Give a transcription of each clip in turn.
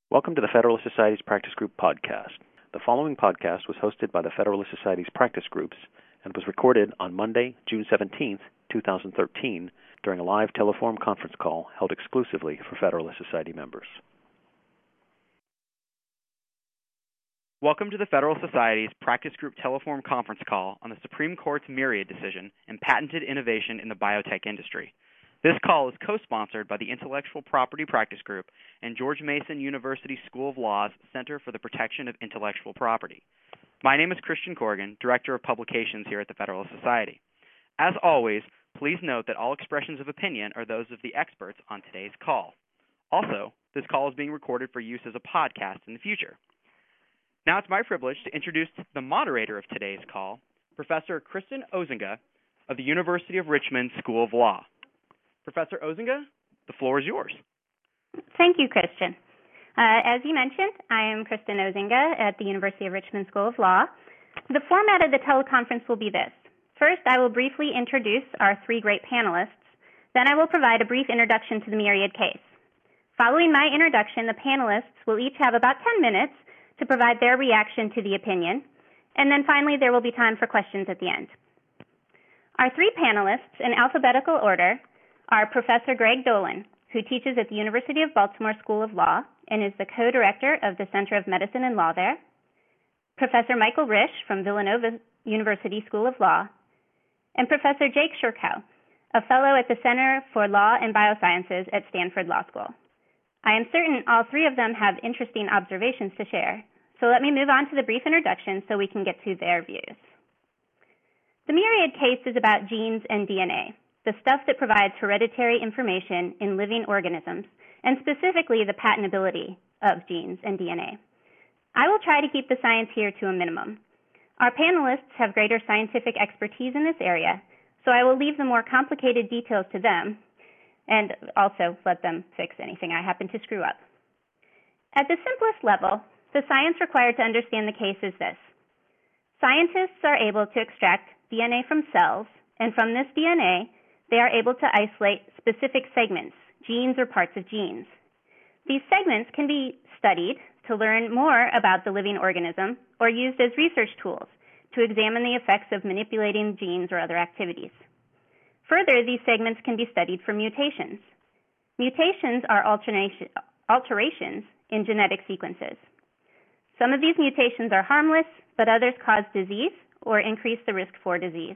Welcome to the Federalist Society's Practice Group podcast. The following podcast was hosted by the Federalist Society's practice groups and was recorded on Monday, June 17, 2013, during a live telephone conference call held exclusively for Federalist Society members. Welcome to the Federalist Society's Practice Group telephone conference call on the Supreme Court's Myriad decision and patented innovation in the biotech industry. This call is co-sponsored by the Intellectual Property Practice Group and George Mason University School of Law's Center for the Protection of Intellectual Property. My name is Christian Corrigan, Director of Publications here at the Federalist Society. As always, please note that all expressions of opinion are those of the experts on today's call. Also, this call is being recorded for use as a podcast in the future. Now it's my privilege to introduce the moderator of today's call, Professor Kristen Ozinga of the University of Richmond School of Law. Professor Ozinga, the floor is yours. Thank you, Christian. As you mentioned, I am Kristen Ozinga at the University of Richmond School of Law. The format of the teleconference will be this. First, I will briefly introduce our three great panelists. Then I will provide a brief introduction to the Myriad case. Following my introduction, the panelists will each have about 10 minutes to provide their reaction to the opinion. And then finally, there will be time for questions at the end. Our three panelists, in alphabetical order, are Professor Greg Dolan, who teaches at the University of Baltimore School of Law and is the co-director of the Center of Medicine and Law there, Professor Michael Risch from Villanova University School of Law, and Professor Jake Shurkow, a fellow at the Center for Law and Biosciences at Stanford Law School. I am certain all three of them have interesting observations to share, so let me move on to the brief introduction so we can get to their views. The Myriad case is about genes and DNA, the stuff that provides hereditary information in living organisms, and specifically the patentability of genes and DNA. I will try to keep the science here to a minimum. Our panelists have greater scientific expertise in this area, so I will leave the more complicated details to them, and also let them fix anything I happen to screw up. At the simplest level, the science required to understand the case is this. Scientists are able to extract DNA from cells, and from this DNA, they are able to isolate specific segments, genes or parts of genes. These segments can be studied to learn more about the living organism or used as research tools to examine the effects of manipulating genes or other activities. Further, these segments can be studied for mutations. Mutations are alterations in genetic sequences. Some of these mutations are harmless, but others cause disease or increase the risk for disease.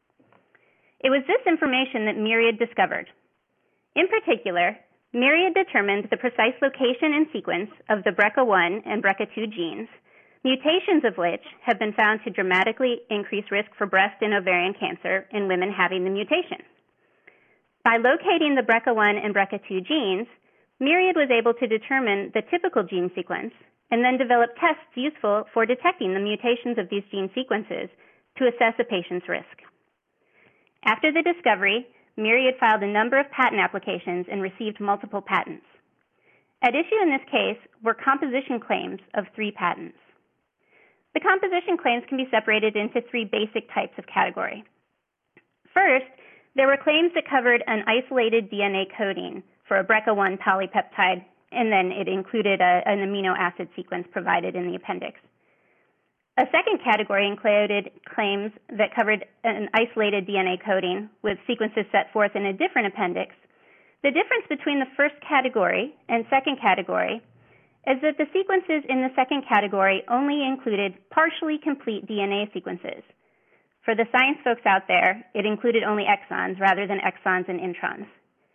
It was this information that Myriad discovered. In particular, Myriad determined the precise location and sequence of the BRCA1 and BRCA2 genes, mutations of which have been found to dramatically increase risk for breast and ovarian cancer in women having the mutation. By locating the BRCA1 and BRCA2 genes, Myriad was able to determine the typical gene sequence and then develop tests useful for detecting the mutations of these gene sequences to assess a patient's risk. After the discovery, Myriad filed a number of patent applications and received multiple patents. At issue in this case were composition claims of 3 patents. The composition claims can be separated into 3 basic types of category. First, there were claims that covered an isolated DNA coding for a BRCA1 polypeptide, and then it included an amino acid sequence provided in the appendix. A second category included claims that covered an isolated DNA coding with sequences set forth in a different appendix. The difference between the first category and second category is that the sequences in the second category only included partially complete DNA sequences. For the science folks out there, it included only exons rather than exons and introns.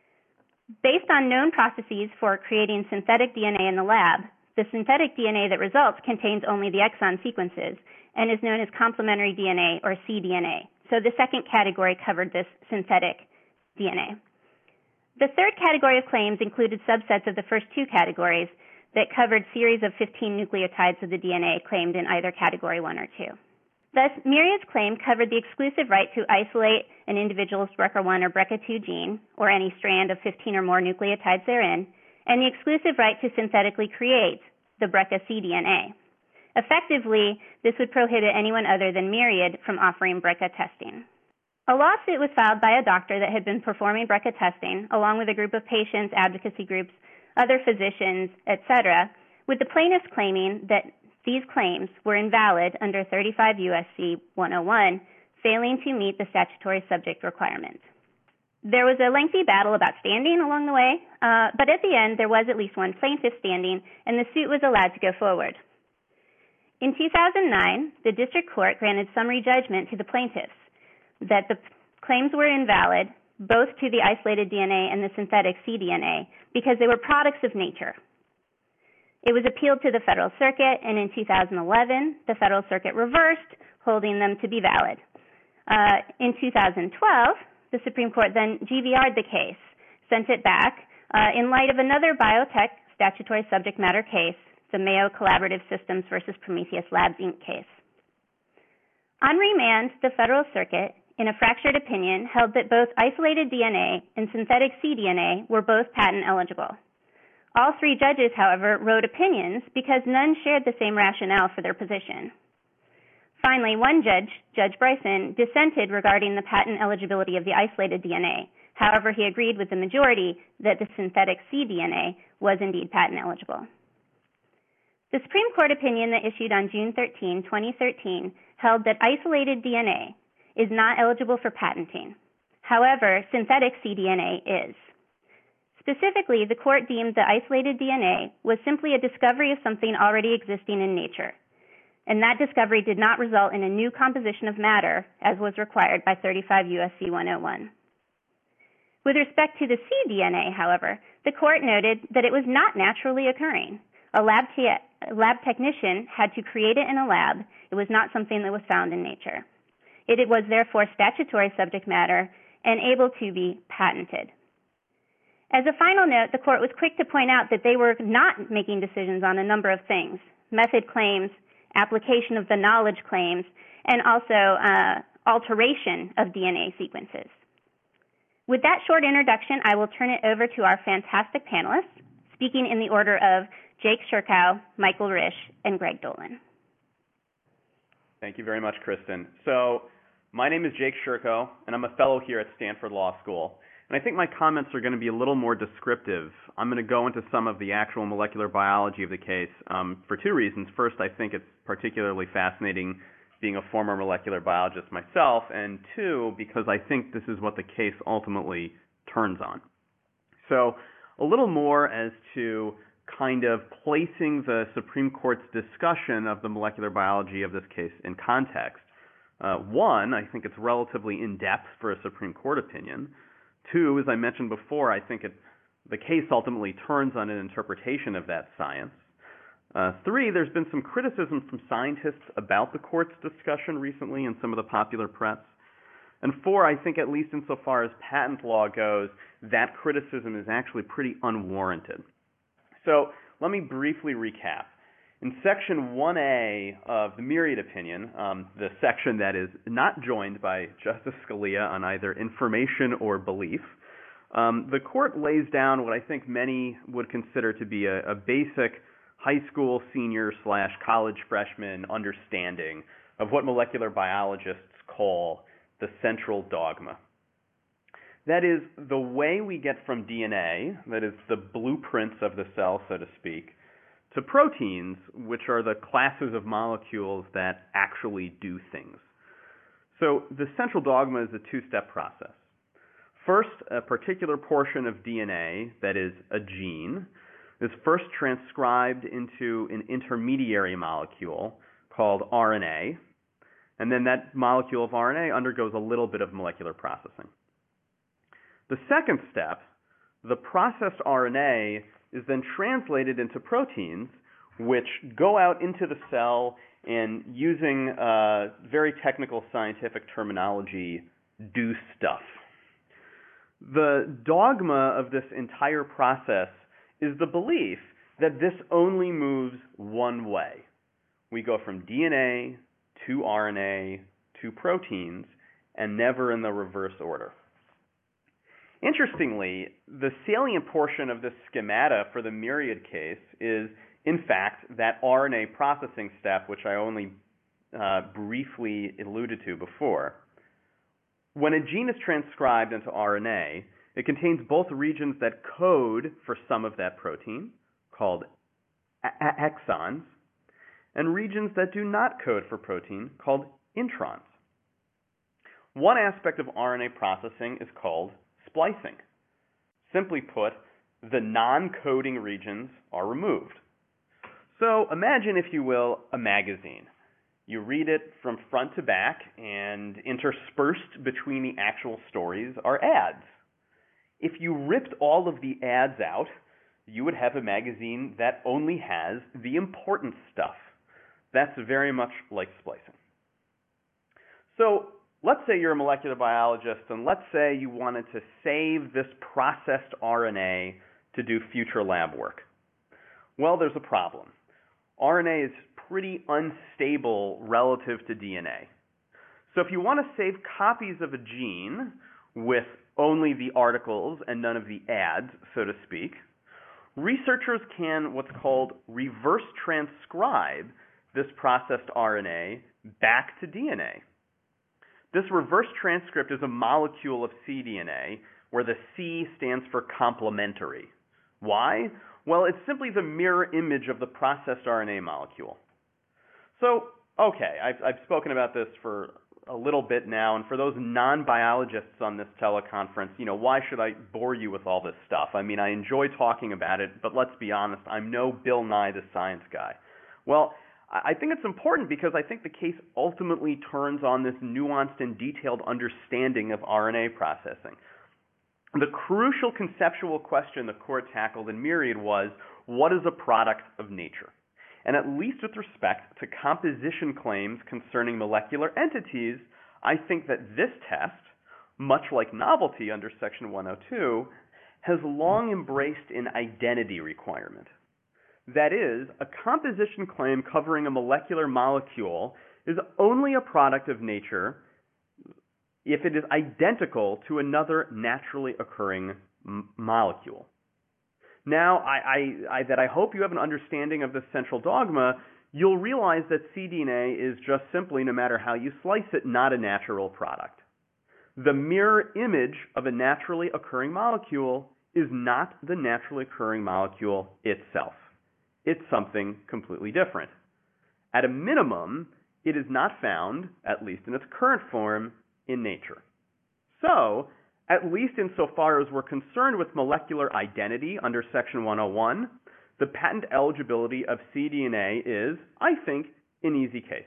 Based on known processes for creating synthetic DNA in the lab, the synthetic DNA that results contains only the exon sequences and is known as complementary DNA or cDNA. So the second category covered this synthetic DNA. The third category of claims included subsets of the first 2 categories that covered series of 15 nucleotides of the DNA claimed in either category 1 or 2. Thus, Myriad's claim covered the exclusive right to isolate an individual's BRCA1 or BRCA2 gene, or any strand of 15 or more nucleotides therein, and the exclusive right to synthetically create the BRCA cDNA. Effectively, this would prohibit anyone other than Myriad from offering BRCA testing. A lawsuit was filed by a doctor that had been performing BRCA testing, along with a group of patients, advocacy groups, other physicians, etc., with the plaintiffs claiming that these claims were invalid under 35 U.S.C. 101, failing to meet the statutory subject requirement. There was a lengthy battle about standing along the way, but at the end there was at least one plaintiff standing, and the suit was allowed to go forward. In 2009, the district court granted summary judgment to the plaintiffs that the claims were invalid, both to the isolated DNA and the synthetic cDNA, because they were products of nature. It was appealed to the Federal Circuit, and in 2011, the Federal Circuit reversed, holding them to be valid. In 2012, the Supreme Court then GVR'd the case, sent it back, in light of another biotech statutory subject matter case, the Mayo Collaborative Systems versus Prometheus Labs, Inc. case. On remand, the Federal Circuit, in a fractured opinion, held that both isolated DNA and synthetic cDNA were both patent eligible. All three judges, however, wrote opinions because none shared the same rationale for their position. Finally, one judge, Judge Bryson, dissented regarding the patent eligibility of the isolated DNA. However, he agreed with the majority that the synthetic cDNA was indeed patent eligible. The Supreme Court opinion that issued on June 13, 2013, held that isolated DNA is not eligible for patenting. However, synthetic cDNA is. Specifically, the court deemed that isolated DNA was simply a discovery of something already existing in nature, and that discovery did not result in a new composition of matter, as was required by 35 U.S.C. 101. With respect to the cDNA, however, the court noted that it was not naturally occurring. A lab technician had to create it in a lab. It was not something that was found in nature. It was therefore statutory subject matter and able to be patented. As a final note, the court was quick to point out that they were not making decisions on a number of things: method claims, application of the knowledge claims, and also alteration of DNA sequences. With that short introduction, I will turn it over to our fantastic panelists, speaking in the order of Jake Shirkow, Michael Risch, and Greg Dolan. Thank you very much, Kristen. So, my name is Jake Shirkow, and I'm a fellow here at Stanford Law School. And I think my comments are going to be a little more descriptive. I'm going to go into some of the actual molecular biology of the case for two reasons. First, I think it's particularly fascinating being a former molecular biologist myself, and two, because I think this is what the case ultimately turns on. So, a little more as to kind of placing the Supreme Court's discussion of the molecular biology of this case in context. One, I think it's relatively in-depth for a Supreme Court opinion. Two, as I mentioned before, I think the case ultimately turns on an interpretation of that science. Three, there's been some criticism from scientists about the court's discussion recently in some of the popular press. And four, I think at least insofar as patent law goes, that criticism is actually pretty unwarranted. So let me briefly recap. In Section 1A of the Myriad opinion, the section that is not joined by Justice Scalia on either information or belief, the court lays down what I think many would consider to be a basic high school senior/college freshman understanding of what molecular biologists call the central dogma. That is, the way we get from DNA, that is the blueprints of the cell, so to speak, to proteins, which are the classes of molecules that actually do things. So the central dogma is a two-step process. First, a particular portion of DNA, that is a gene, is first transcribed into an intermediary molecule called RNA, and then that molecule of RNA undergoes a little bit of molecular processing. The second step, the processed RNA, is then translated into proteins, which go out into the cell and, using very technical scientific terminology, do stuff. The dogma of this entire process is the belief that this only moves one way. We go from DNA to RNA to proteins, and never in the reverse order. Interestingly, the salient portion of this schemata for the Myriad case is, in fact, that RNA processing step, which I only briefly alluded to before. When a gene is transcribed into RNA, it contains both regions that code for some of that protein, called exons, and regions that do not code for protein called introns. One aspect of RNA processing is called splicing. Simply put, the non-coding regions are removed. So imagine, if you will, a magazine. You read it from front to back, and interspersed between the actual stories are ads. If you ripped all of the ads out, you would have a magazine that only has the important stuff. That's very much like splicing. So let's say you're a molecular biologist, and let's say you wanted to save this processed RNA to do future lab work. Well, there's a problem. RNA is pretty unstable relative to DNA. So if you want to save copies of a gene with only the articles and none of the ads, so to speak, researchers can what's called reverse transcribe this processed RNA back to DNA. This reverse transcript is a molecule of cDNA where the C stands for complementary. Why? Well, it's simply the mirror image of the processed RNA molecule. So, okay, I've spoken about this for a little bit now, and for those non-biologists on this teleconference, why should I bore you with all this stuff? I mean, I enjoy talking about it, but let's be honest, I'm no Bill Nye the Science Guy. Well, I think it's important because I think the case ultimately turns on this nuanced and detailed understanding of RNA processing. The crucial conceptual question the court tackled in Myriad was, what is a product of nature? And at least with respect to composition claims concerning molecular entities, I think that this test, much like novelty under Section 102, has long embraced an identity requirement. That is, a composition claim covering a molecular molecule is only a product of nature if it is identical to another naturally occurring molecule. Now, I hope you have an understanding of this central dogma. You'll realize that cDNA is just simply, no matter how you slice it, not a natural product. The mirror image of a naturally occurring molecule is not the naturally occurring molecule itself. It's something completely different. At a minimum, it is not found, at least in its current form, in nature. So, at least insofar as we're concerned with molecular identity under Section 101, the patent eligibility of cDNA is, I think, an easy case.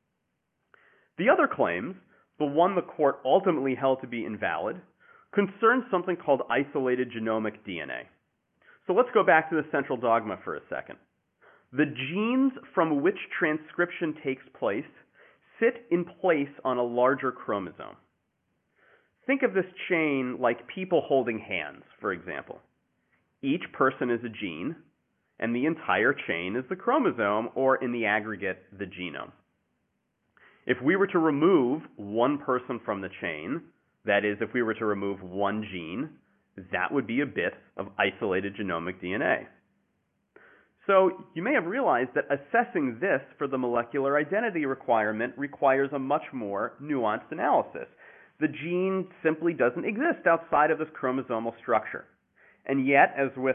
The other claims, the one the court ultimately held to be invalid, concern something called isolated genomic DNA. So let's go back to the central dogma for a second. The genes from which transcription takes place sit in place on a larger chromosome. Think of this chain like people holding hands, for example. Each person is a gene, and the entire chain is the chromosome, or in the aggregate, the genome. If we were to remove one person from the chain, that is, if we were to remove one gene, that would be a bit of isolated genomic DNA. So you may have realized that assessing this for the molecular identity requirement requires a much more nuanced analysis. The gene simply doesn't exist outside of this chromosomal structure. And yet, as with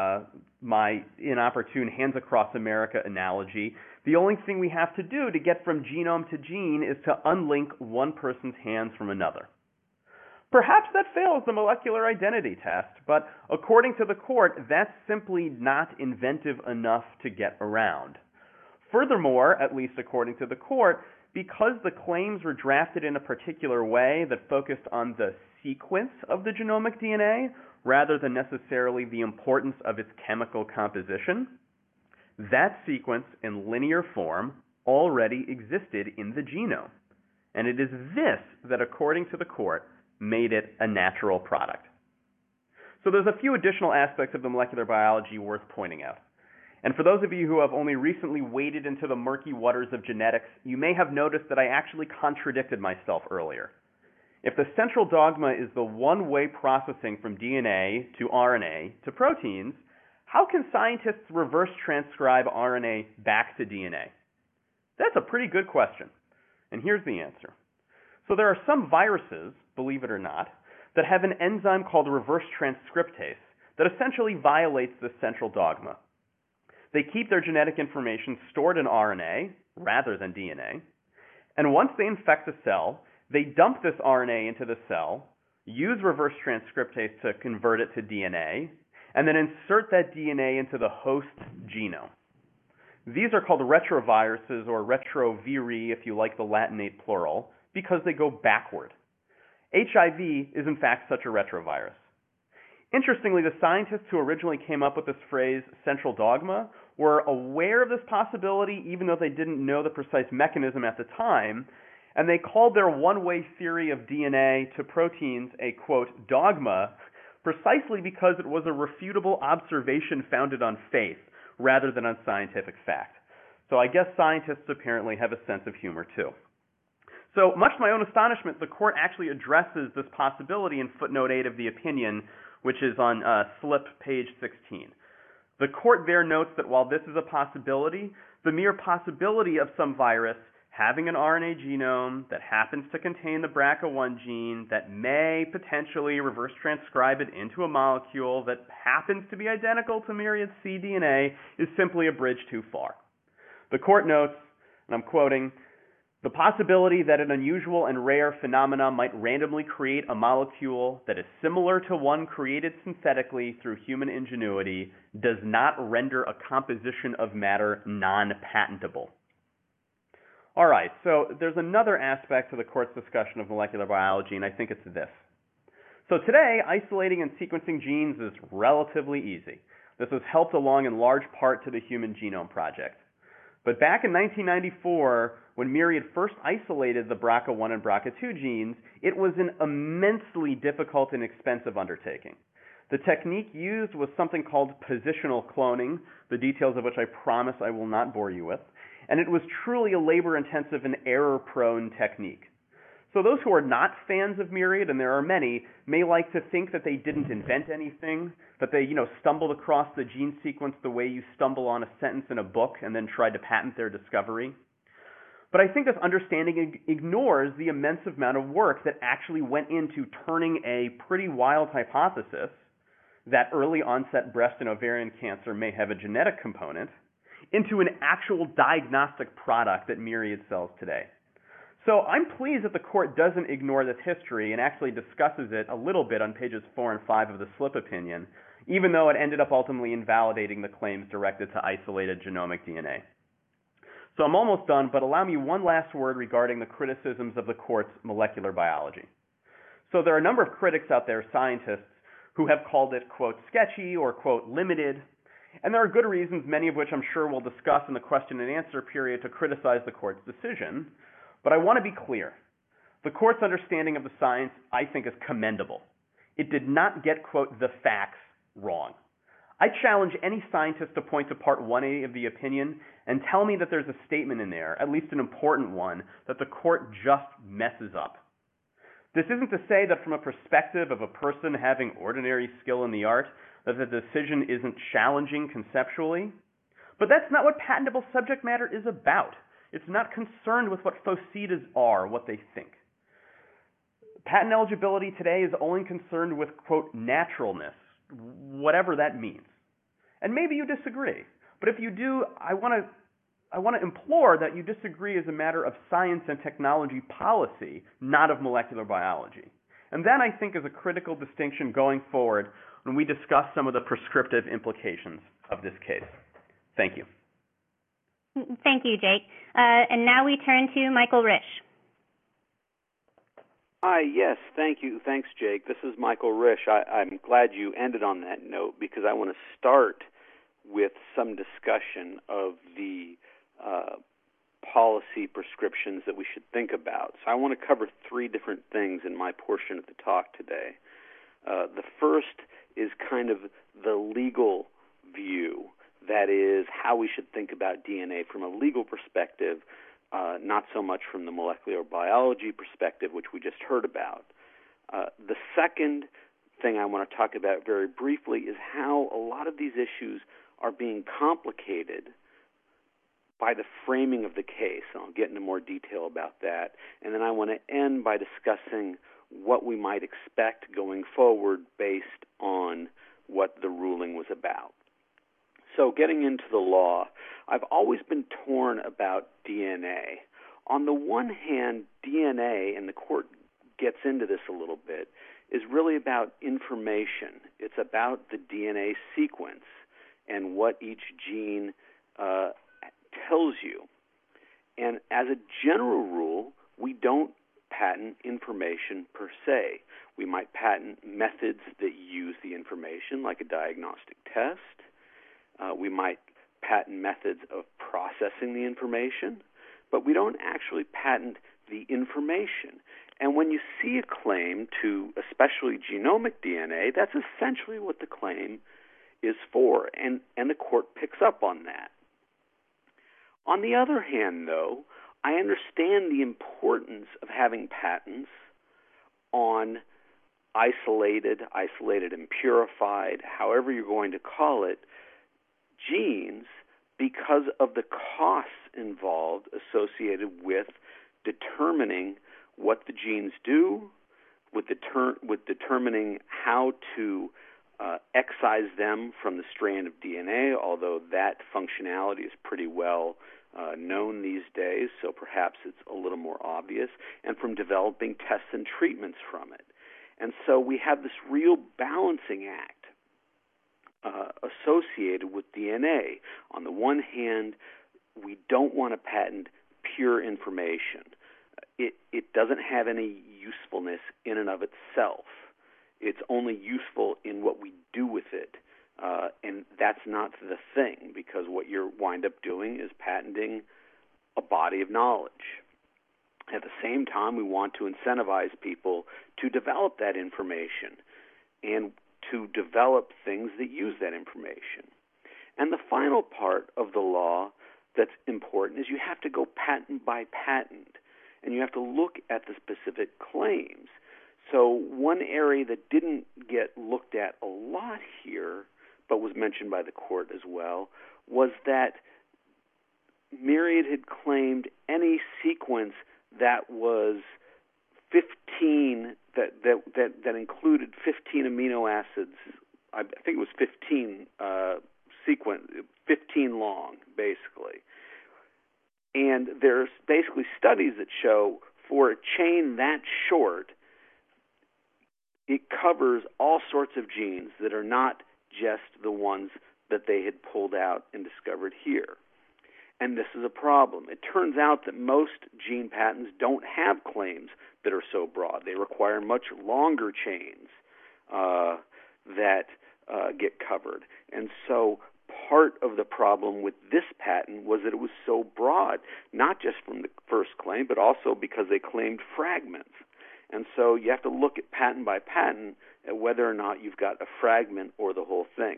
my inopportune Hands Across America analogy, the only thing we have to do to get from genome to gene is to unlink one person's hands from another. Perhaps that fails the molecular identity test, but according to the court, that's simply not inventive enough to get around. Furthermore, at least according to the court, because the claims were drafted in a particular way that focused on the sequence of the genomic DNA rather than necessarily the importance of its chemical composition, that sequence in linear form already existed in the genome. And it is this that, according to the court, made it a natural product. So there's a few additional aspects of the molecular biology worth pointing out. And for those of you who have only recently waded into the murky waters of genetics, you may have noticed that I actually contradicted myself earlier. If the central dogma is the one-way processing from DNA to RNA to proteins, how can scientists reverse transcribe RNA back to DNA? That's a pretty good question. And here's the answer. So there are some viruses, believe it or not, that have an enzyme called reverse transcriptase that essentially violates this central dogma. They keep their genetic information stored in RNA rather than DNA. And once they infect the cell, they dump this RNA into the cell, use reverse transcriptase to convert it to DNA, and then insert that DNA into the host genome. These are called retroviruses, or retroviri if you like the Latinate plural, because they go backward. HIV is in fact such a retrovirus. Interestingly, the scientists who originally came up with this phrase, central dogma, were aware of this possibility even though they didn't know the precise mechanism at the time, and they called their one-way theory of DNA to proteins a, quote, dogma, precisely because it was a refutable observation founded on faith rather than on scientific fact. So I guess scientists apparently have a sense of humor too. So much to my own astonishment, the court actually addresses this possibility in footnote 8 of the opinion, which is on slip page 16. The court there notes that while this is a possibility, the mere possibility of some virus having an RNA genome that happens to contain the BRCA1 gene that may potentially reverse transcribe it into a molecule that happens to be identical to Myriad's cDNA is simply a bridge too far. The court notes, and I'm quoting, "The possibility that an unusual and rare phenomena might randomly create a molecule that is similar to one created synthetically through human ingenuity does not render a composition of matter non-patentable." All right, so there's another aspect to the court's discussion of molecular biology, and I think it's this. So today, isolating and sequencing genes is relatively easy. This has helped along in large part to the Human Genome Project. But back in 1994, when Myriad first isolated the BRCA1 and BRCA2 genes, it was an immensely difficult and expensive undertaking. The technique used was something called positional cloning, the details of which I promise I will not bore you with, and it was truly a labor-intensive and error-prone technique. So those who are not fans of Myriad, and there are many, may like to think that they didn't invent anything, that they, stumbled across the gene sequence the way you stumble on a sentence in a book and then tried to patent their discovery. But I think this understanding ignores the immense amount of work that actually went into turning a pretty wild hypothesis that early onset breast and ovarian cancer may have a genetic component into an actual diagnostic product that Myriad sells today. So I'm pleased that the court doesn't ignore this history and actually discusses it a little bit on pages 4 and 5 of the slip opinion, even though it ended up ultimately invalidating the claims directed to isolated genomic DNA. So I'm almost done, but allow me one last word regarding the criticisms of the court's molecular biology. So there are a number of critics out there, scientists, who have called it, quote, sketchy or, quote, limited. And there are good reasons, many of which I'm sure we'll discuss in the question and answer period, to criticize the court's decision. But I want to be clear. The court's understanding of the science, I think, is commendable. It did not get, quote, the facts wrong. I challenge any scientist to point to Part 1A of the opinion and tell me that there's a statement in there, at least an important one, that the court just messes up. This isn't to say that from a perspective of a person having ordinary skill in the art, that the decision isn't challenging conceptually. But that's not what patentable subject matter is about. It's not concerned with what phocetas are, what they think. Patent eligibility today is only concerned with, quote, naturalness, whatever that means. And maybe you disagree. But if you do, I want to implore that you disagree as a matter of science and technology policy, not of molecular biology. And that, I think, is a critical distinction going forward when we discuss some of the prescriptive implications of this case. Thank you. Thank you, Jake. And now we turn to Michael Risch. Hi, yes, thank you. Thanks, Jake. This is Michael Risch. I'm glad you ended on that note because I want to start with some discussion of the policy prescriptions that we should think about. So I want to cover three different things in my portion of the talk today. The first is kind of the legal view, that is how we should think about DNA from a legal perspective, not so much from the molecular biology perspective, which we just heard about. The second thing I want to talk about very briefly is how a lot of these issues are being complicated by the framing of the case, and I'll get into more detail about that. And then I want to end by discussing what we might expect going forward based on what the ruling was about. So getting into the law, I've always been torn about DNA. On the one hand, DNA, and the court gets into this a little bit, is really about information. It's about the DNA sequence and what each gene tells you. And as a general rule, we don't patent information per se. We might patent methods that use the information, like a diagnostic test. We might patent methods of processing the information, but we don't actually patent the information. And when you see a claim to especially genomic DNA, that's essentially what the claim is for, and the court picks up on that. On the other hand, though, I understand the importance of having patents on isolated and purified, however you're going to call it, genes, because of the costs involved associated with determining what the genes do, with determining how to excise them from the strand of DNA, although that functionality is pretty well known these days, so perhaps it's a little more obvious, and from developing tests and treatments from it. And so we have this real balancing act associated with DNA. On the one hand, we don't want to patent pure information. It doesn't have any usefulness in and of itself. It's only useful in what we do with it. And that's not the thing, because what you wind up doing is patenting a body of knowledge. At the same time, we want to incentivize people to develop that information and to develop things that use that information. And the final part of the law that's important is you have to go patent by patent, and you have to look at the specific claims. So one area that didn't get looked at a lot here, but was mentioned by the court as well, was that Myriad had claimed any sequence that was 15, that included 15 amino acids. I think it was 15 sequence, 15 long, basically. And there's basically studies that show for a chain that short, it covers all sorts of genes that are not just the ones that they had pulled out and discovered here. And this is a problem. It turns out that most gene patents don't have claims that are so broad. They require much longer chains that get covered. And so part of the problem with this patent was that it was so broad, not just from the first claim, but also because they claimed fragments. And so you have to look at patent by patent at whether or not you've got a fragment or the whole thing.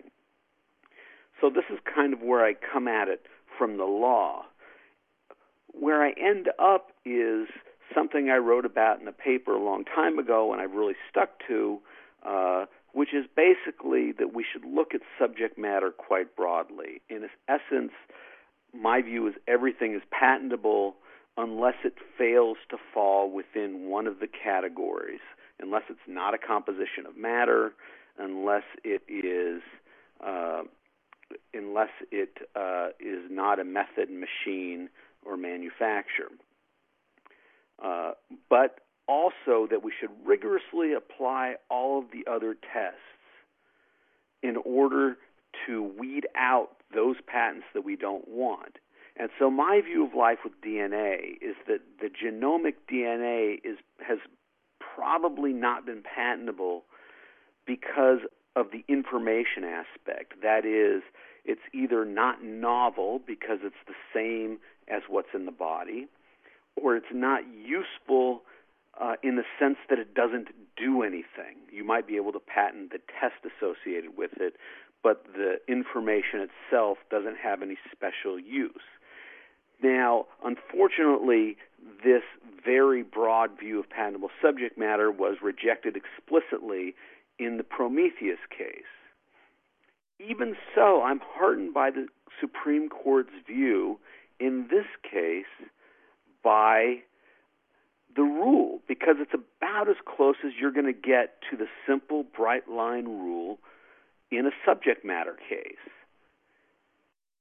So this is kind of where I come at it from the law. Where I end up is something I wrote about in a paper a long time ago and I've really stuck to, which is basically that we should look at subject matter quite broadly. In essence, my view is everything is patentable unless it fails to fall within one of the categories, unless it's not a composition of matter, unless it is not a method, machine, or manufacture. But also that we should rigorously apply all of the other tests in order to weed out those patents that we don't want. And so my view of life with DNA is that the genomic DNA has probably not been patentable because of the information aspect. That is, it's either not novel because it's the same as what's in the body, or it's not useful in the sense that it doesn't do anything. You might be able to patent the test associated with it, but the information itself doesn't have any special use. Now, unfortunately, this very broad view of patentable subject matter was rejected explicitly in the Prometheus case. Even so, I'm heartened by the Supreme Court's view in this case by the rule, because it's about as close as you're going to get to the simple bright line rule in a subject matter case.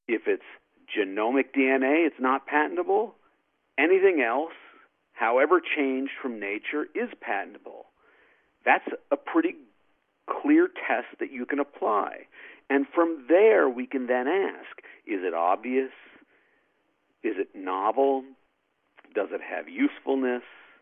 If it's genomic DNA, it's not patentable. Anything else, however changed from nature, is patentable. That's a pretty clear test that you can apply. And from there, we can then ask, is it obvious? Is it novel? Does it have usefulness?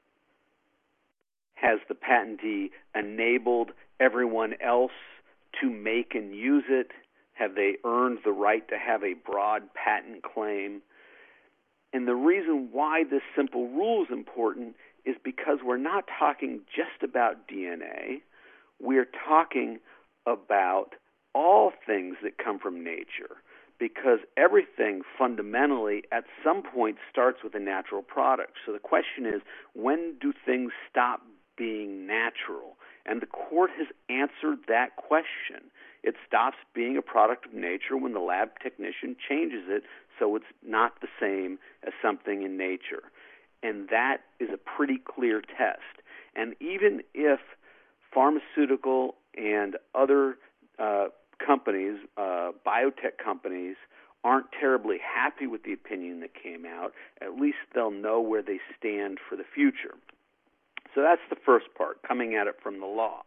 Has the patentee enabled everyone else to make and use it? Have they earned the right to have a broad patent claim? And the reason why this simple rule is important is because we're not talking just about DNA. We're talking about all things that come from nature, because everything fundamentally at some point starts with a natural product. So the question is, when do things stop being natural? And the court has answered that question. It stops being a product of nature when the lab technician changes it so it's not the same as something in nature. And that is a pretty clear test. And even if pharmaceutical and other companies, biotech companies, aren't terribly happy with the opinion that came out, at least they'll know where they stand for the future. So that's the first part, coming at it from the law.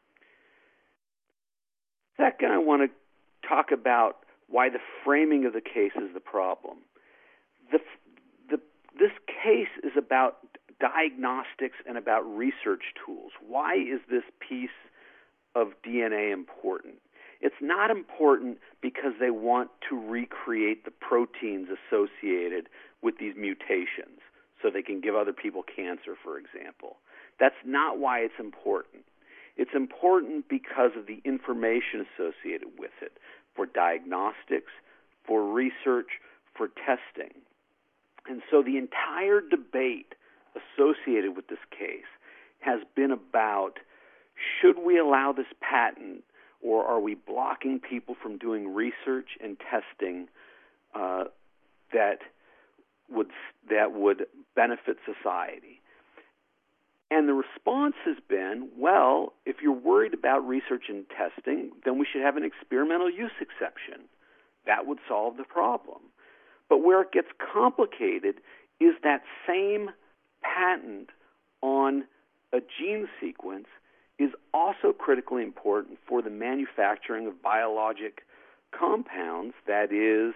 Second, I want to talk about why the framing of the case is the problem. This case is about diagnostics and about research tools. Why is this piece of DNA important? It's not important because they want to recreate the proteins associated with these mutations so they can give other people cancer, for example. That's not why it's important. It's important because of the information associated with it, for diagnostics, for research, for testing. And so the entire debate associated with this case has been about, should we allow this patent, or are we blocking people from doing research and testing that would benefit society? And the response has been, well, if you're worried about research and testing, then we should have an experimental use exception. That would solve the problem. But where it gets complicated is that same patent on a gene sequence is also critically important for the manufacturing of biologic compounds, that is,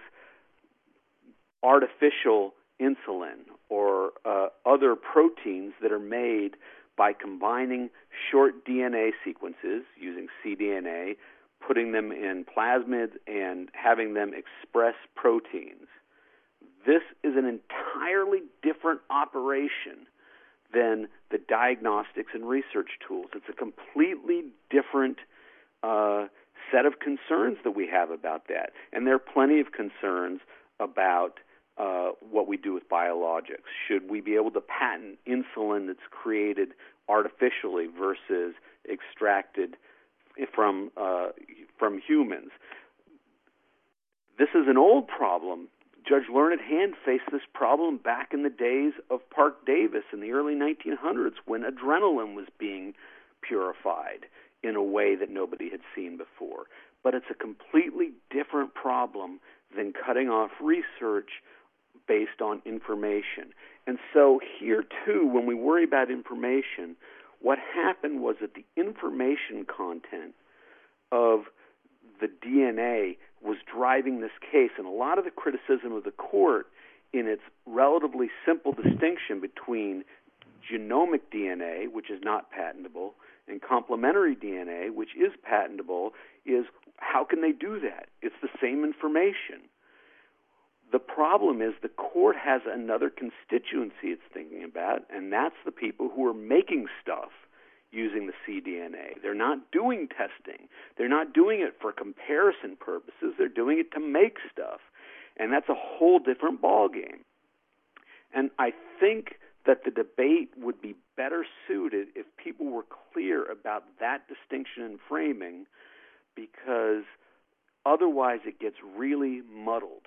artificial insulin or other proteins that are made by combining short DNA sequences using cDNA, putting them in plasmids, and having them express proteins. This is an entirely different operation than the diagnostics and research tools. It's a completely different set of concerns that we have about that. And there are plenty of concerns about what we do with biologics. Should we be able to patent insulin that's created artificially versus extracted from humans? This is an old problem. Judge Learned Hand faced this problem back in the days of Parke Davis in the early 1900s when adrenaline was being purified in a way that nobody had seen before. But it's a completely different problem than cutting off research based on information. And so here, too, when we worry about information, what happened was that the information content of the DNA was driving this case, and a lot of the criticism of the court in its relatively simple distinction between genomic DNA, which is not patentable, and complementary DNA, which is patentable, is how can they do that? It's the same information. The problem is the court has another constituency it's thinking about, and that's the people who are making stuff using the cDNA. They're not doing testing. They're not doing it for comparison purposes. They're doing it to make stuff. And that's a whole different ballgame. And I think that the debate would be better suited if people were clear about that distinction and framing, because otherwise it gets really muddled.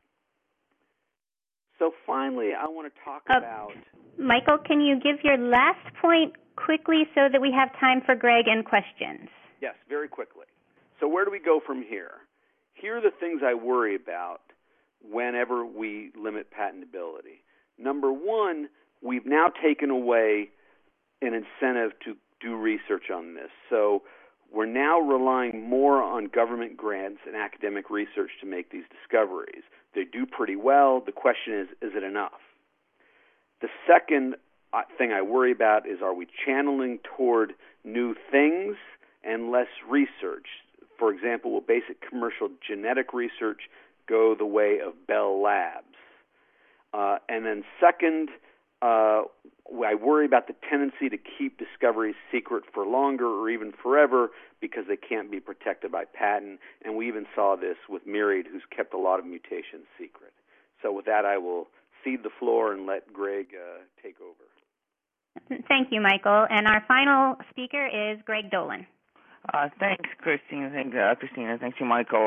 So finally, I want to talk about... Michael, can you give your last point quickly so that we have time for Greg and questions? Yes, very quickly. So where do we go from here? Here are the things I worry about whenever we limit patentability. Number one, we've now taken away an incentive to do research on this. So we're now relying more on government grants and academic research to make these discoveries. They do pretty well. The question is it enough? The second thing I worry about is, are we channeling toward new things and less research? For example, will basic commercial genetic research go the way of Bell Labs? And then second, I worry about the tendency to keep discoveries secret for longer or even forever because they can't be protected by patent. And we even saw this with Myriad, who's kept a lot of mutations secret. So with that, I will cede the floor and let Greg take over. Thank you, Michael. And our final speaker is Greg Dolan. Thanks, Christine. Christina. Thanks to Michael.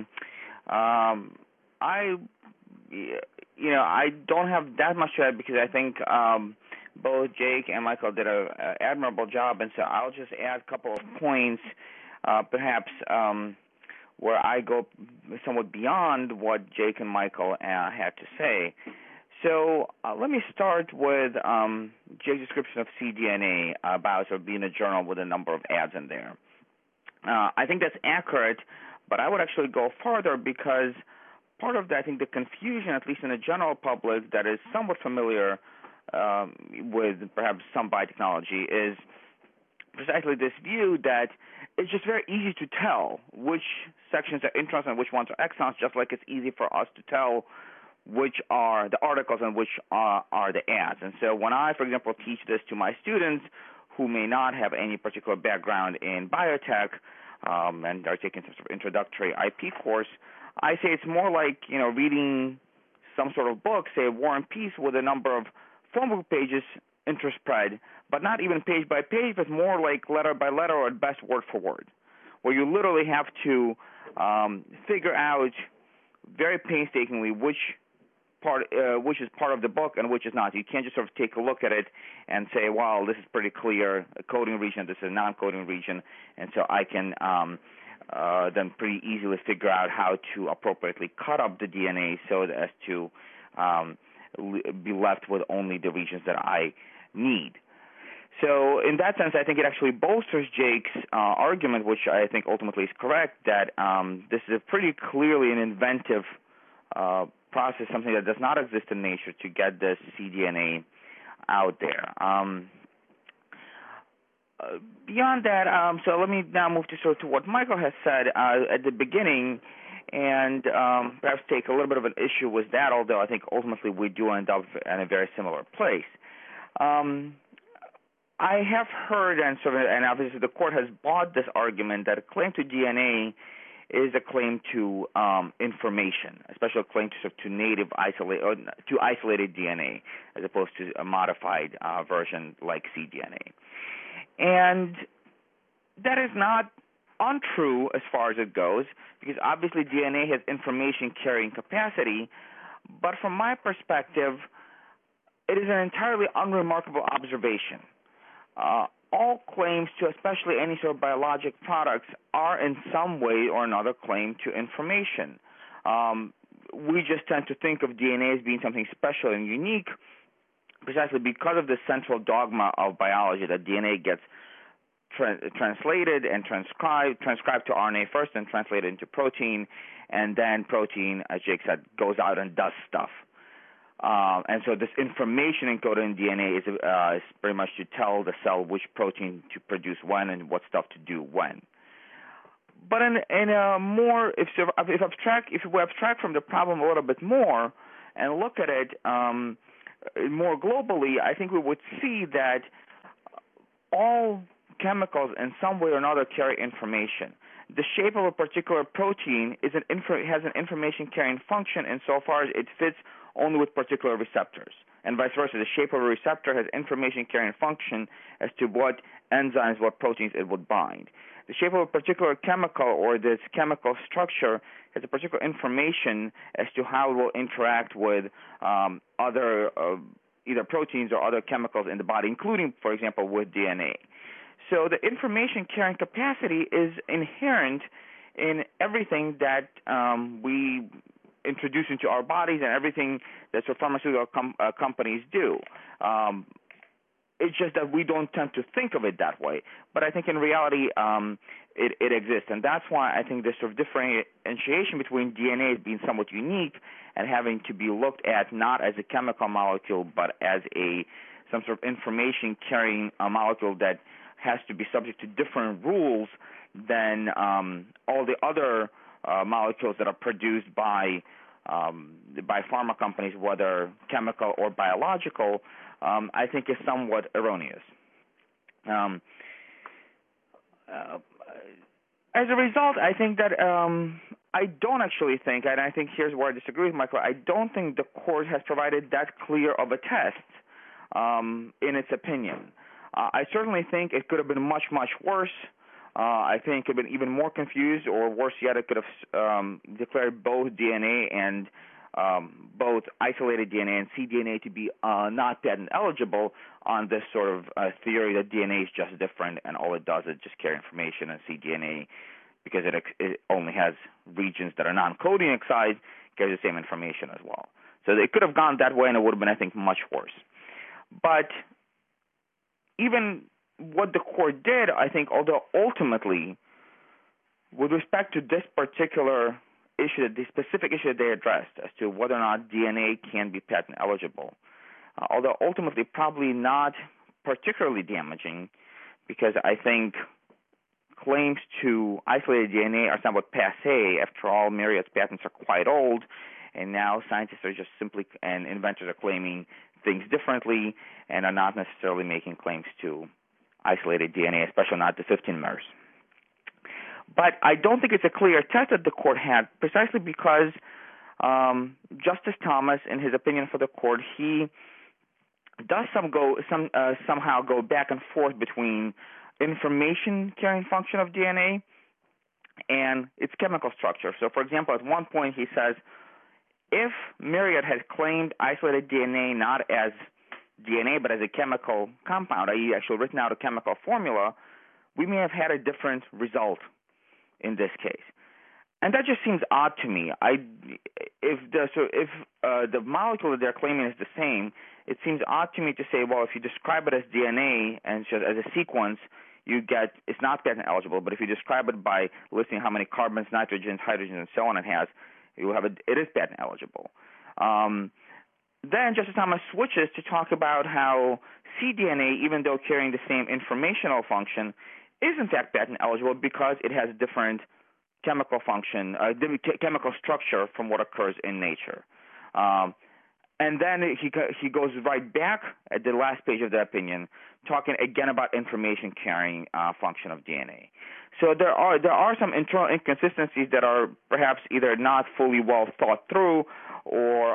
I don't have that much to add because I think both Jake and Michael did an admirable job, and so I'll just add a couple of points, perhaps where I go somewhat beyond what Jake and Michael had to say. So let me start with Jake's description of cDNA about sort of being a journal with a number of ads in there. I think that's accurate, but I would actually go further because part of I think the confusion, at least in the general public that is somewhat familiar with perhaps some biotechnology, is precisely this view that it's just very easy to tell which sections are introns and which ones are exons, just like it's easy for us to tell which are the articles and which are the ads. And so when I, for example, teach this to my students who may not have any particular background in biotech and are taking some sort of introductory IP course, I say it's more like, reading some sort of book, say War and Peace, with a number of phone book pages interspread, but not even page by page, but more like letter by letter or at best word for word, where you literally have to figure out very painstakingly which is part of the book and which is not. You can't just sort of take a look at it and say, well, this is pretty clear, a coding region, this is a non-coding region, and so I can then pretty easily figure out how to appropriately cut up the DNA so as to be left with only the regions that I need. So in that sense, I think it actually bolsters Jake's argument, which I think ultimately is correct, that this is a pretty clearly an inventive process, something that does not exist in nature, to get this cDNA out there. Beyond that, so let me now move to what Michael has said at the beginning, and perhaps take a little bit of an issue with that, although I think ultimately we do end up in a very similar place. I have heard, and obviously the court has bought this argument, that a claim to DNA is a claim to information, especially a claim to native isolated DNA, as opposed to a modified version like cDNA. And that is not untrue as far as it goes, because obviously DNA has information carrying capacity, but from my perspective, it is an entirely unremarkable observation. All claims to especially any sort of biologic products are in some way or another claim to information. We just tend to think of DNA as being something special and unique precisely because of the central dogma of biology that DNA gets translated and transcribed to RNA first and translated into protein, and then protein, as Jake said, goes out and does stuff. And so this information encoded in DNA is pretty much to tell the cell which protein to produce when and what stuff to do when. But in a more, if we abstract from the problem a little bit more and look at it more globally, I think we would see that all chemicals in some way or another carry information. The shape of a particular protein has an information-carrying function insofar as it fits only with particular receptors, and vice versa. The shape of a receptor has information-carrying function as to what enzymes, what proteins it would bind. The shape of a particular chemical or this chemical structure has a particular information as to how it will interact with other either proteins or other chemicals in the body, including, for example, with DNA. So the information-carrying capacity is inherent in everything that we introduced into our bodies and everything that pharmaceutical companies do. It's just that we don't tend to think of it that way. But I think in reality, it exists. And that's why I think this sort of differentiation between DNA being somewhat unique and having to be looked at not as a chemical molecule, but as some sort of information-carrying molecule that has to be subject to different rules than all the other molecules that are produced by pharma companies, whether chemical or biological, I think is somewhat erroneous. As a result, I think that I don't actually think, and I think here's where I disagree with Michael, I don't think the court has provided that clear of a test in its opinion. I certainly think it could have been much, much worse. I think it could have been even more confused, or worse yet, it could have declared both DNA and both isolated DNA and cDNA to be not patent eligible on this sort of theory that DNA is just different and all it does is just carry information, and cDNA, because it only has regions that are non-coding excised, carries the same information as well. So it could have gone that way, and it would have been, I think, much worse. But even what the court did, I think, although ultimately, with respect to this particular issue, the specific issue that they addressed as to whether or not DNA can be patent eligible, although ultimately probably not particularly damaging, because I think claims to isolated DNA are somewhat passé. After all, Myriad's patents are quite old, and now scientists are just simply, and inventors are claiming things differently and are not necessarily making claims to isolated DNA, especially not the 15 mers. But I don't think it's a clear test that the court had, precisely because Justice Thomas, in his opinion for the court, he does somehow go back and forth between information carrying function of DNA and its chemical structure. So, for example, at one point he says, if Myriad had claimed isolated DNA not as DNA but as a chemical compound, i.e. actually written out a chemical formula, we may have had a different result in this case. And that just seems odd to me. If the molecule that they're claiming is the same, it seems odd to me to say, well, if you describe it as DNA and just as a sequence, it's not patent eligible. But if you describe it by listing how many carbons, nitrogens, hydrogens, and so on it has, it is patent eligible. Then Justice Thomas switches to talk about how cDNA, even though carrying the same informational function, is in fact patent eligible because it has different chemical function, chemical structure from what occurs in nature. And then he goes right back at the last page of the opinion, talking again about information carrying function of DNA. So there are some internal inconsistencies that are perhaps either not fully well thought through, or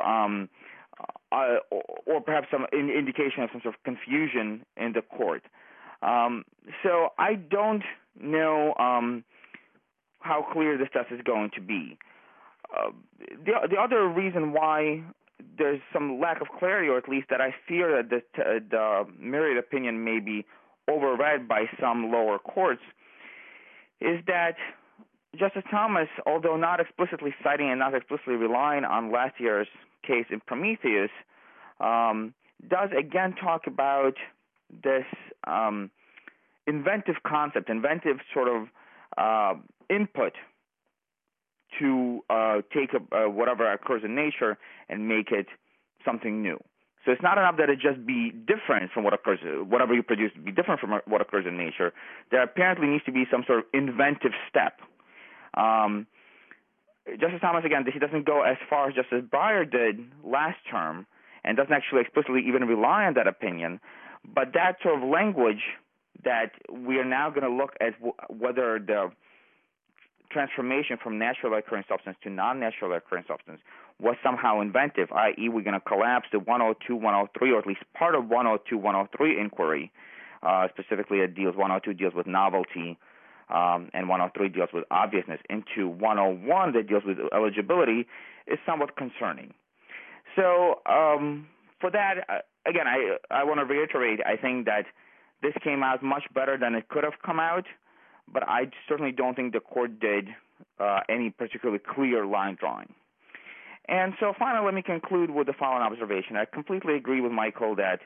perhaps some indication of some sort of confusion in the court. So I don't know how clear this test is going to be. The other reason why there's some lack of clarity, or at least that I fear that the Myriad opinion may be overread by some lower courts, is that Justice Thomas, although not explicitly citing and not explicitly relying on last year's case in Prometheus, does again talk about this inventive concept, inventive sort of input to take whatever occurs in nature and make it something new. So it's not enough that it just be different from what occurs, whatever you produce be different from what occurs in nature. There apparently needs to be some sort of inventive step. Justice Thomas, again, he doesn't go as far as Justice Breyer did last term, and doesn't actually explicitly even rely on that opinion. But that sort of language that we are now going to look at whether the transformation from naturally occurring substance to non-naturally occurring substance was somehow inventive, i.e. we're going to collapse the 102, 103, or at least part of 102, 103 inquiry, specifically 102 deals with novelty, and 103 deals with obviousness, into 101 that deals with eligibility, is somewhat concerning. So for that, again, I want to reiterate, I think that this came out much better than it could have come out, but I certainly don't think the court did any particularly clear line drawing. And so finally, let me conclude with the following observation. I completely agree with Michael that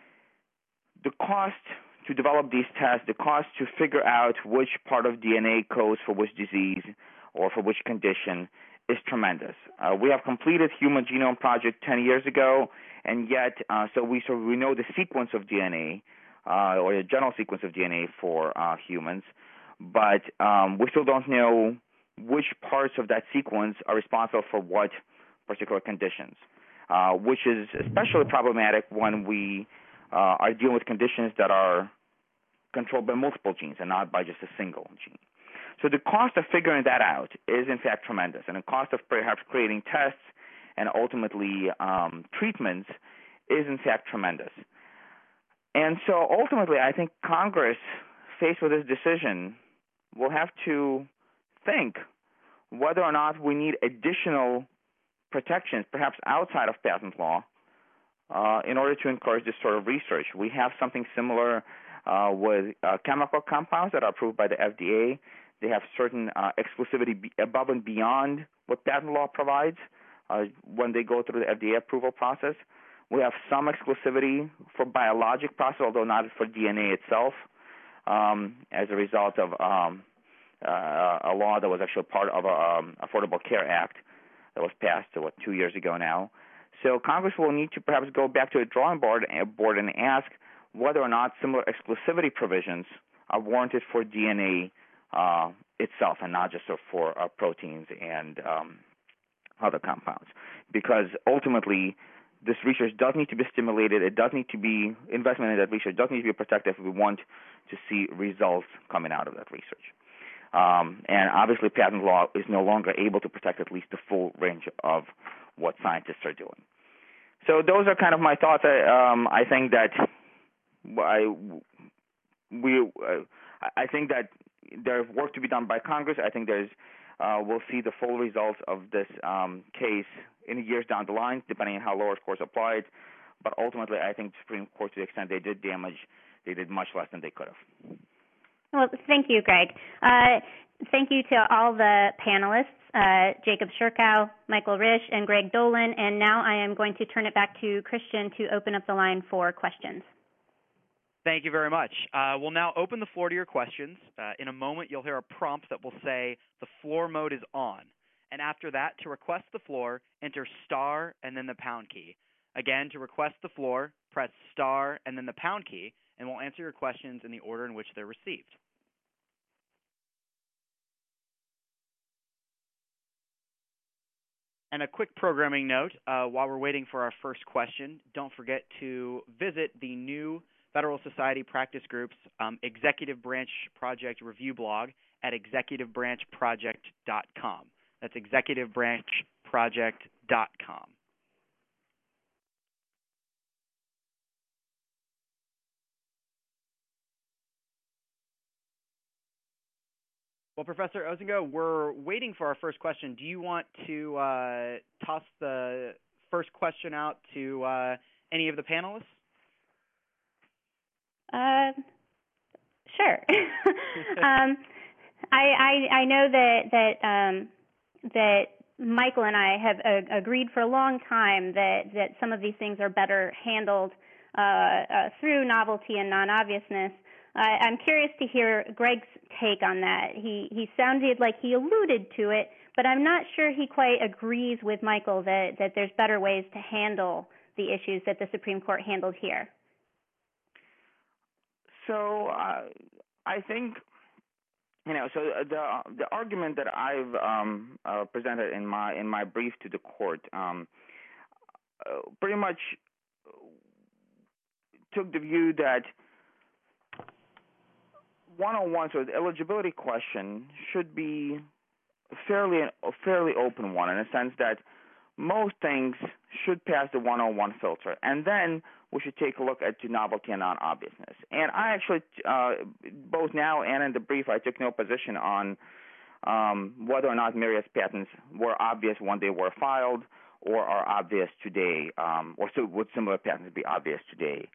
the cost to develop these tests, the cost to figure out which part of DNA codes for which disease or for which condition is tremendous. We have completed Human Genome Project 10 years ago, and yet so we know the sequence of DNA or the general sequence of DNA for humans, but we still don't know which parts of that sequence are responsible for what particular conditions, which is especially problematic when we are dealing with conditions that are controlled by multiple genes and not by just a single gene. So the cost of figuring that out is, in fact, tremendous, and the cost of perhaps creating tests and ultimately treatments is, in fact, tremendous. And so ultimately, I think Congress, faced with this decision, will have to think whether or not we need additional protections, perhaps outside of patent law, in order to encourage this sort of research. We have something similar with chemical compounds that are approved by the FDA. They have certain exclusivity above and beyond what patent law provides when they go through the FDA approval process. We have some exclusivity for biologic process, although not for DNA itself, as a result of a law that was actually part of Affordable Care Act that was passed 2 years ago now. So Congress will need to perhaps go back to a drawing board and ask whether or not similar exclusivity provisions are warranted for DNA itself and not just for proteins and other compounds. Because ultimately, this research does need to be stimulated. It does need to be, investment in that research does need to be protected if we want to see results coming out of that research. And obviously, patent law is no longer able to protect at least the full range of what scientists are doing. So those are kind of my thoughts. I think that I think that there's work to be done by Congress. I think we'll see the full results of this case in years down the line, depending on how lower courts apply it. But ultimately, I think the Supreme Court, to the extent they did damage, they did much less than they could have. Well, thank you, Greg. Thank you to all the panelists, Jacob Shirkow, Michael Risch, and Greg Dolan. And now I am going to turn it back to Christian to open up the line for questions. Thank you very much. We'll now open the floor to your questions. In a moment, you'll hear a prompt that will say the floor mode is on. And after that, to request the floor, enter star and then the pound key. Again, to request the floor, press star and then the pound key, and we'll answer your questions in the order in which they're received. And a quick programming note, while we're waiting for our first question, don't forget to visit the new Federal Society Practice Group's Executive Branch Project Review blog at executivebranchproject.com. That's executivebranchproject.com. Well, Professor Ozinga, we're waiting for our first question. Do you want to toss the first question out to any of the panelists? Sure. I know that Michael and I have agreed for a long time that some of these things are better handled through novelty and non-obviousness. I'm curious to hear Greg's take on that. He sounded like he alluded to it, but I'm not sure he quite agrees with Michael that there's better ways to handle the issues that the Supreme Court handled here. So I think, so the argument that I've presented in my brief to the court pretty much took the view that 101, so the eligibility question should be a fairly open one, in a sense that most things should pass the 101 filter, and then we should take a look at the novelty and non-obviousness. And I actually, both now and in the brief, I took no position on whether or not Myriad's patents were obvious when they were filed or are obvious today, or so would similar patents be obvious today.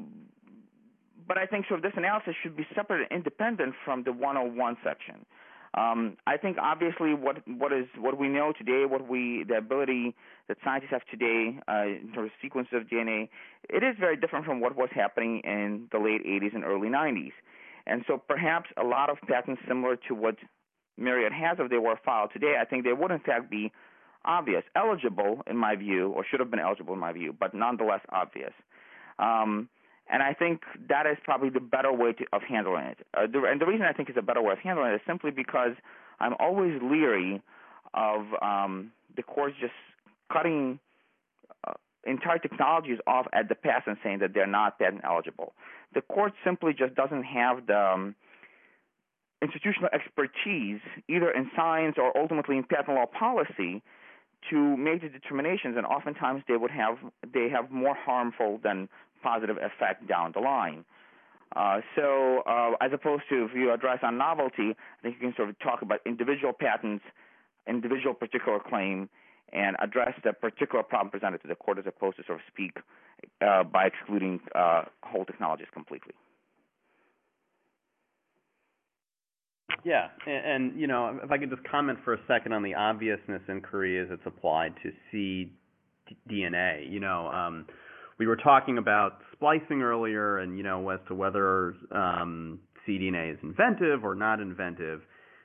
But I think sort of this analysis should be separate and independent from the 101 section. I think obviously what we know today, the ability that scientists have today in terms of sequences of DNA, it is very different from what was happening in the late 80s and early 90s. And so perhaps a lot of patents similar to what Myriad has, if they were filed today, I think they would in fact be obvious, eligible in my view, or should have been eligible in my view, but nonetheless obvious. And I think that is probably the better way of handling it. And the reason I think it's a better way of handling it is simply because I'm always leery of the courts just cutting entire technologies off at the pass and saying that they're not patent eligible. The court simply just doesn't have the institutional expertise, either in science or ultimately in patent law policy, to make the determinations, and oftentimes they have more harmful than positive effect down the line. So as opposed to if you address on novelty, I think you can sort of talk about individual patents, individual particular claim, and address the particular problem presented to the court as opposed to sort of speak by excluding whole technologies completely. Yeah, and you know, if I could just comment for a second on the obviousness inquiry as it's applied to cDNA. You know, we were talking about splicing earlier, and you know, as to whether cDNA is inventive or not inventive.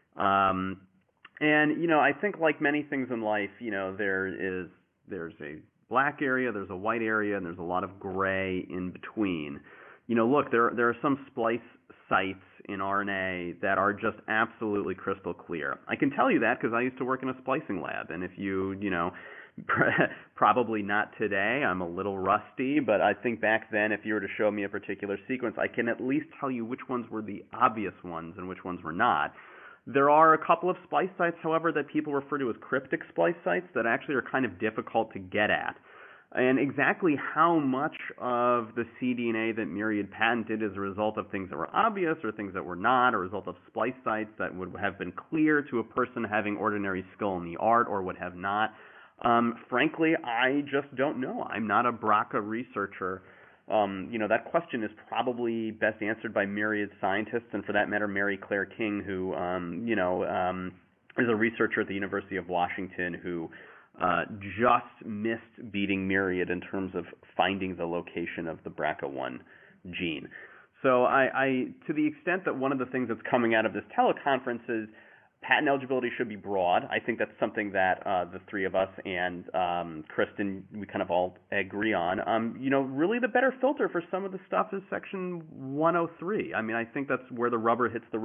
And you know, I think like many things in life, you know, there's a black area, there's a white area, and there's a lot of gray in between. You know, look, there are some splice sites in RNA that are just absolutely crystal clear. I can tell you that because I used to work in a splicing lab, and if you know, probably not today, I'm a little rusty, but I think back then if you were to show me a particular sequence, I can at least tell you which ones were the obvious ones and which ones were not. There are a couple of splice sites, however, that people refer to as cryptic splice sites that actually are kind of difficult to get at. And exactly how much of the cDNA that Myriad patented is a result of things that were obvious or things that were not, or a result of splice sites that would have been clear to a person having ordinary skill in the art or would have not, frankly, I just don't know. I'm not a BRCA researcher. You know, that question is probably best answered by Myriad scientists, and for that matter, Mary Claire King, who, is a researcher at the University of Washington who just missed beating Myriad in terms of finding the location of the BRCA1 gene. So I to the extent that one of the things that's coming out of this teleconference is patent eligibility should be broad. I think that's something that the three of us and Kristen, we kind of all agree on. You know, really the better filter for some of the stuff is Section 103. I mean, I think that's where the rubber hits the